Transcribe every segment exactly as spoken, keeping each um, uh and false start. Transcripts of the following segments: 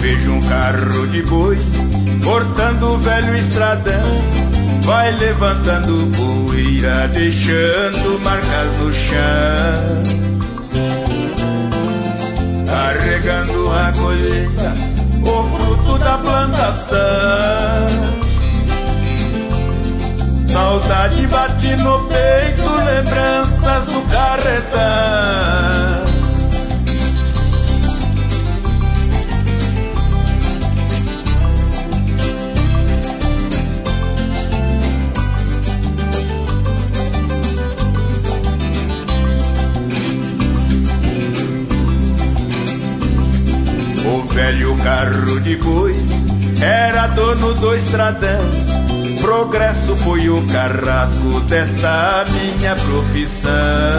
vejo um carro de boi cortando o velho estradão, vai levantando poeira, deixando marcas no chão, carregando a colheita, o fruto da plantação. Saudade bate no peito, lembranças do carretão. O velho carro de boi era dono do estradão, progresso foi o carrasco desta minha profissão.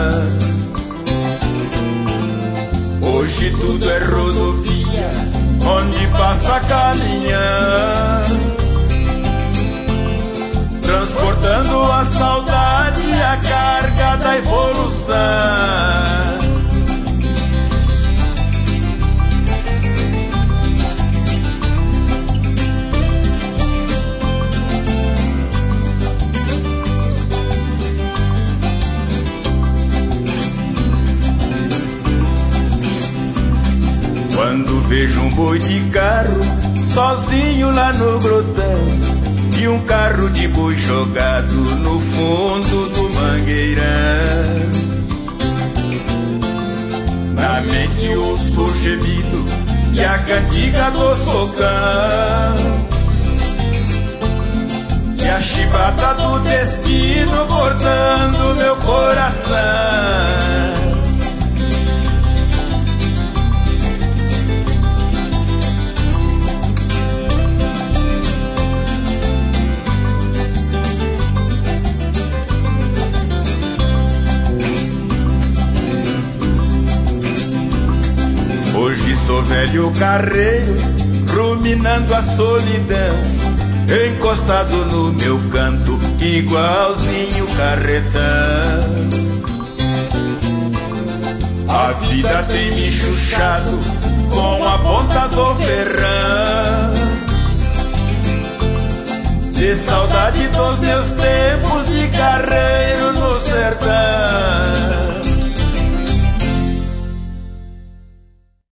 Hoje tudo é rodovia, onde passa caminhão, transportando a saudade e a carga da evolução. Quando vejo um boi de carro sozinho lá no grotão e um carro de boi jogado no fundo do mangueirão, na mente ouço o gemido e a cantiga do socão, e a chibata do destino cortando meu coração. Hoje sou velho carreiro, ruminando a solidão, encostado no meu canto, igualzinho carretão. A vida tem me chuchado com a ponta do ferrão, de saudade dos meus tempos de carreiro no sertão.